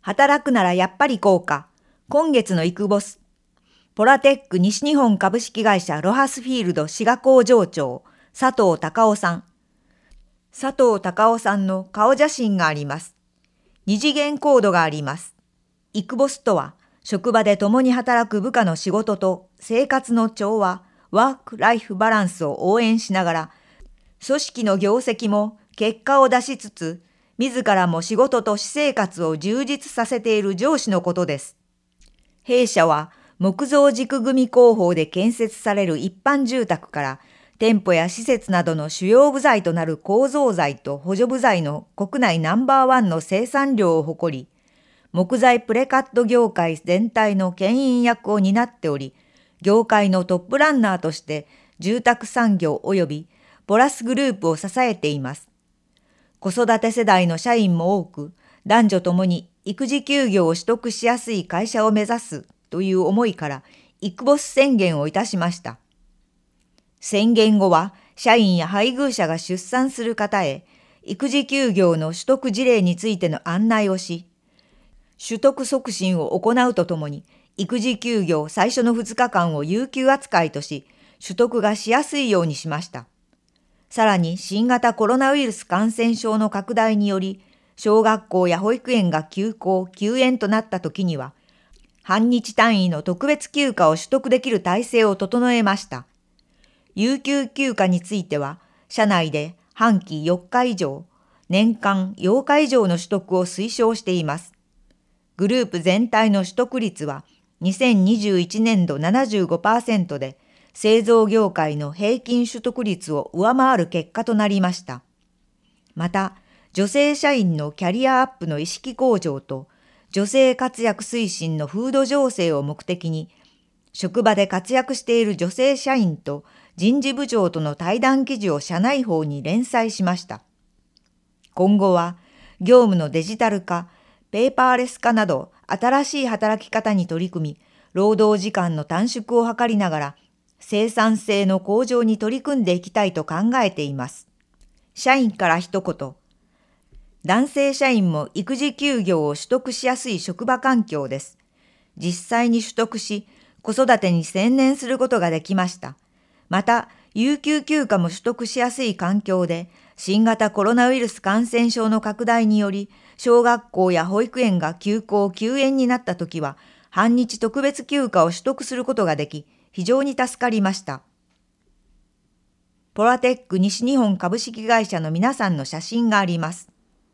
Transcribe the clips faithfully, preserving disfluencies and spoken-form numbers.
働くならやっぱりこうか。今月のイクボス。ポラテック西日本株式会社ロハスフィールド滋賀工場長、佐藤隆夫さん。佐藤隆夫さんの顔写真があります。二次元コードがあります。イクボスとは、職場で共に働く部下の仕事と生活の調和、ワーク・ライフ・バランスを応援しながら、組織の業績も結果を出しつつ、自らも仕事と私生活を充実させている上司のことです。弊社は木造軸組工法で建設される一般住宅から、店舗や施設などの主要部材となる構造材と補助部材の国内ナンバーワンの生産量を誇り、木材プレカット業界全体の牽引役を担っており、業界のトップランナーとして住宅産業及びポラスグループを支えています。子育て世代の社員も多く、男女ともに育児休業を取得しやすい会社を目指すという思いから、イクボス宣言をいたしました。宣言後は、社員や配偶者が出産する方へ、育児休業の取得事例についての案内をし、取得促進を行うとともに、育児休業最初のふつかかんを有給扱いとし、取得がしやすいようにしました。さらに新型コロナウイルス感染症の拡大により、小学校や保育園が休校・休園となった時には、半日単位の特別休暇を取得できる体制を整えました。有給休暇については、社内で半期よっか以上、年間ようか以上の取得を推奨しています。グループ全体の取得率は、にせんにじゅういちねんど ななじゅうごパーセント で、製造業界の平均取得率を上回る結果となりました。また、女性社員のキャリアアップの意識向上と、女性活躍推進の風土醸成を目的に、職場で活躍している女性社員と人事部長との対談記事を社内報に連載しました。今後は、業務のデジタル化、ペーパーレス化など新しい働き方に取り組み、労働時間の短縮を図りながら、生産性の向上に取り組んでいきたいと考えています。社員から一言。男性社員も育児休業を取得しやすい職場環境です。実際に取得し、子育てに専念することができました。また、有給休暇も取得しやすい環境で、新型コロナウイルス感染症の拡大により、小学校や保育園が休校・休園になったときは、半日特別休暇を取得することができ、非常に助かりました。ポラテック西日本株式会社の皆さんの写真があります。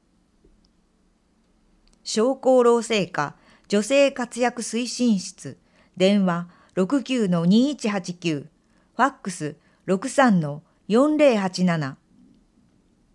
小功労成果女性活躍推進室、電話 ろくきゅうのにいちはちきゅう、ファックス ろくさんのよんぜろはちなな。